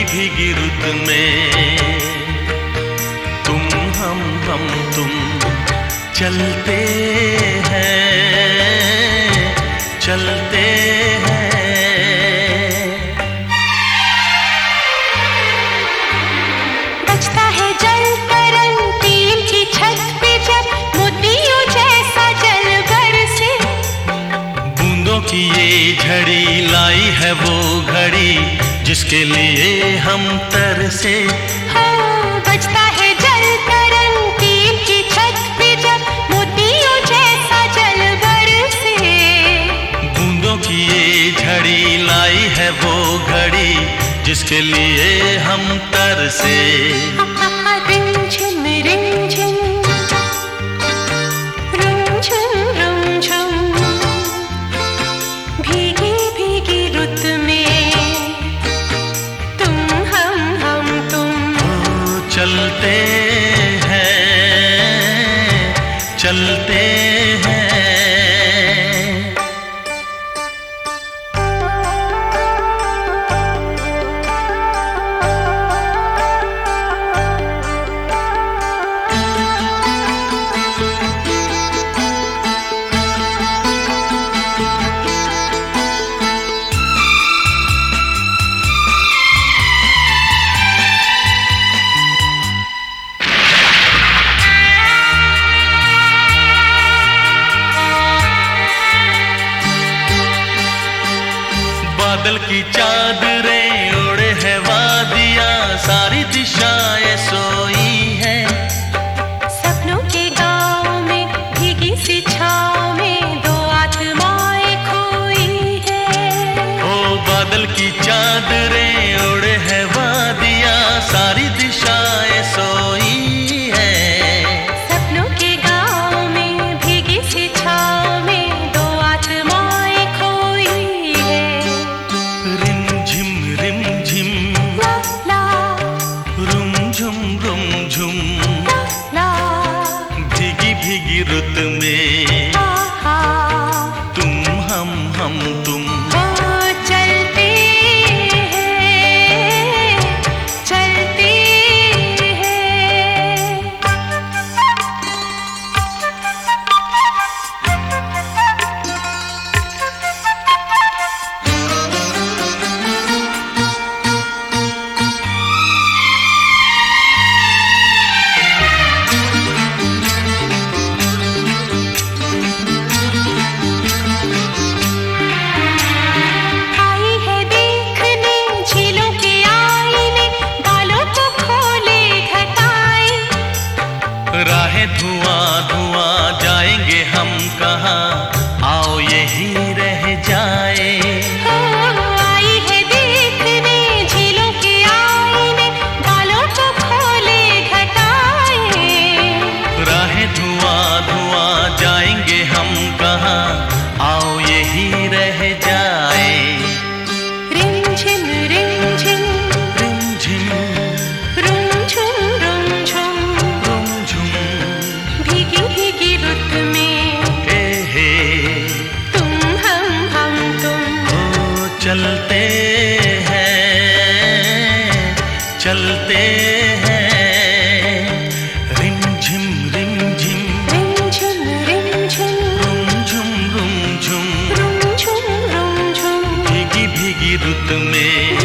भीगी रुत में तुम हम तुम चलते हैं, चलते हैं। बजता है जल तरंग टीम की छत पे जब मोतियों जैसा जल बरसे। बूंदों की ये झड़ी लाई है वो घड़ी जिसके लिए हम तरसे। हाँ, बजता है जल तरंग टीम की छत पे जब मोतियों जैसा जल बरसे। बूंदों की ये झड़ी लाई है वो घड़ी जिसके लिए हम तरसे। रिमझिम रिमझिम रुमझुम रुमझुम भीगी भीगी रुत में तुम हम तुम चलते हैं, चलते हैं। बादल की चादरें ओढ़े है वादियाँ, सारी दिशाएं सोई हैं। सपनों के गाँव में भीगी सी छाँव में दो आत्माएं खोई है। ओ बादल की चादरें ओढ़े है वादियाँ, सारी दिशाएं सोई हैं। सपनों के गाँव में भीगी सी छाँव में दो आत्माएं खोई है। रिमझिम रिमझिम ला ला रुमझुम रुमझुम ला भीगी भीगी रुत में आहा तुम हम तुम ओ चलते हैं, चलते हैं। आई है देखने झीलों के आईने, बालों को खोले घटाई। राहें धुआं धुआं जाएंगे हम कहाँ, आओ यही रह जाए। आई है देखने झीलों के आईने, बालों को खोले घटाए। राहें धुआं धुआं जाएंगे हम कहाँ, आओ यही रह जाए। रिमझिम रिमझिम रिमझिम रुमझुम रुमझुम रुमझुम भीगी भीगी रुत में हे तुम हम तुम ओ चलते हैं, चलते हैं। रिमझिम रिमझिम रिमझिम रिमझिम रुमझुम रुमझुम रुमझुम रुमझुम भीगी भीगी रुत में